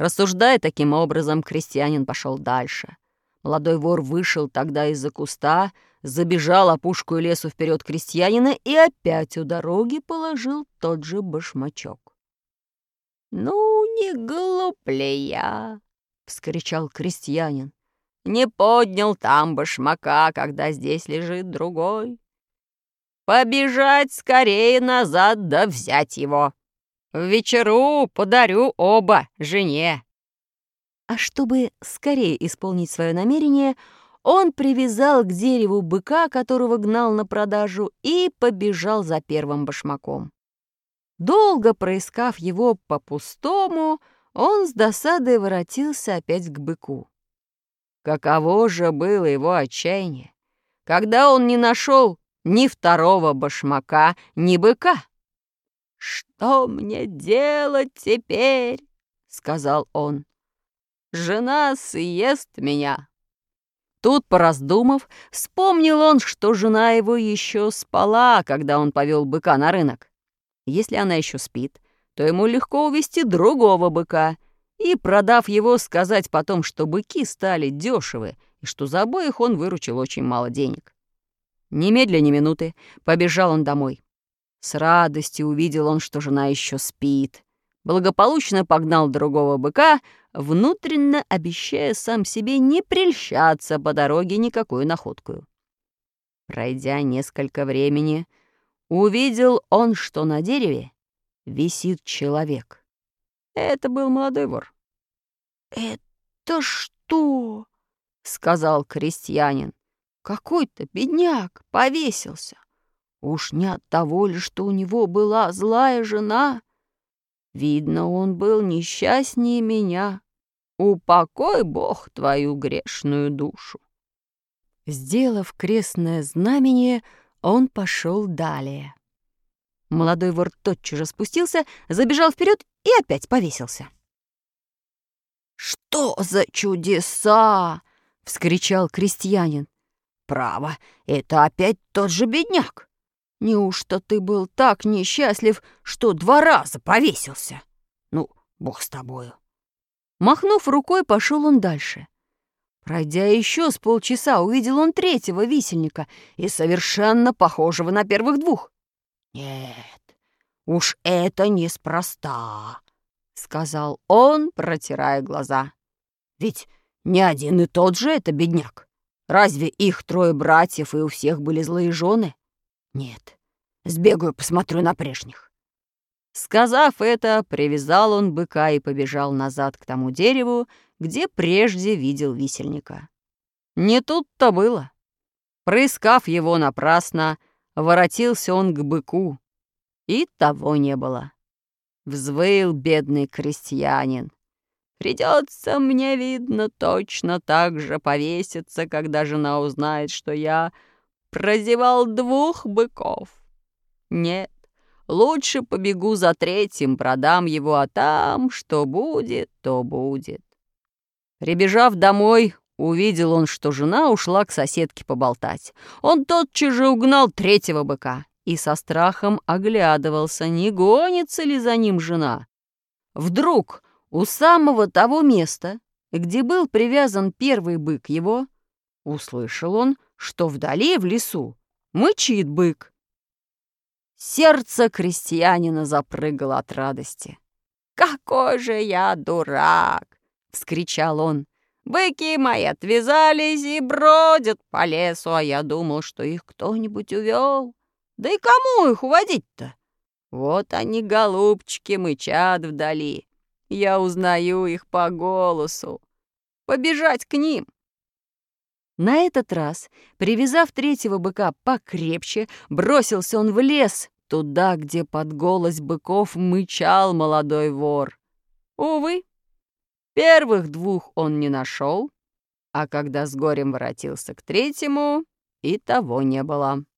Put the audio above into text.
Рассуждая таким образом, крестьянин пошел дальше. Молодой вор вышел тогда из-за куста, забежал опушку лесу вперед крестьянина и опять у дороги положил тот же башмачок. «Ну, не глуп ли я?» — вскричал крестьянин. «Не поднял там башмака, когда здесь лежит другой. Побежать скорее назад да взять его. В вечеру подарю оба жене». А чтобы скорее исполнить свое намерение, он привязал к дереву быка, которого гнал на продажу, и побежал за первым башмаком. Долго проискав его по-пустому, он с досадой воротился опять к быку. Каково же было его отчаяние, когда он не нашел ни второго башмака, ни быка. «Что мне делать теперь?» — сказал он. «Жена съест меня». Тут, пораздумав, вспомнил он, что жена его еще спала, когда он повел быка на рынок. Если она еще спит, то ему легко увести другого быка и, продав его, сказать потом, что быки стали дешевы и что за обоих он выручил очень мало денег. Немедля ни минуты побежал он домой. С радостью увидел он, что жена еще спит. Благополучно погнал другого быка, внутренно обещая сам себе не прельщаться по дороге никакую находкую. Пройдя несколько времени, увидел он, что на дереве висит человек. Это был молодой вор. «Это что?» — сказал крестьянин. «Какой-то бедняк повесился. Уж не от того ли, что у него была злая жена? Видно, он был несчастнее меня. Упокой, Бог, твою грешную душу». Сделав крестное знамение, он пошел далее. Молодой вор тотчас же спустился, забежал вперед и опять повесился. «Что за чудеса!» — вскричал крестьянин. «Право, это опять тот же бедняк. Неужто ты был так несчастлив, что 2 раза повесился? Ну, Бог с тобою». Махнув рукой, пошел он дальше. Пройдя еще с полчаса, увидел он 3-го висельника и совершенно похожего на первых 2. «Нет, уж это неспроста», — сказал он, протирая глаза. «Ведь не один и тот же это бедняк. Разве их 3 братьев, и у всех были злые жены? Нет, сбегаю, посмотрю на прежних». Сказав это, привязал он быка и побежал назад к тому дереву, где прежде видел висельника. Не тут-то было. Проискав его напрасно, воротился он к быку, и того не было. Взвыл бедный крестьянин. «Придется мне, видно, точно так же повеситься, когда жена узнает, что я прозевал 2 быков. Нет, лучше побегу за 3-м, продам его, а там, что будет, то будет». Прибежав домой, увидел он, что жена ушла к соседке поболтать. Он тотчас же угнал 3-го быка и со страхом оглядывался, не гонится ли за ним жена. Вдруг у самого того места, где был привязан 1-й бык его, услышал он, что вдали в лесу мычит бык. Сердце крестьянина запрыгало от радости. «Какой же я дурак!» — вскричал он. «Быки мои отвязались и бродят по лесу, а я думал, что их кто-нибудь увел. Да и кому их уводить-то? Вот они, голубчики, мычат вдали. Я узнаю их по голосу. Побежать к ним!» На этот раз, привязав 3-го быка покрепче, бросился он в лес, туда, где под голос быков мычал молодой вор. Увы, первых 2 он не нашел, а когда с горем воротился к 3-му, и того не было.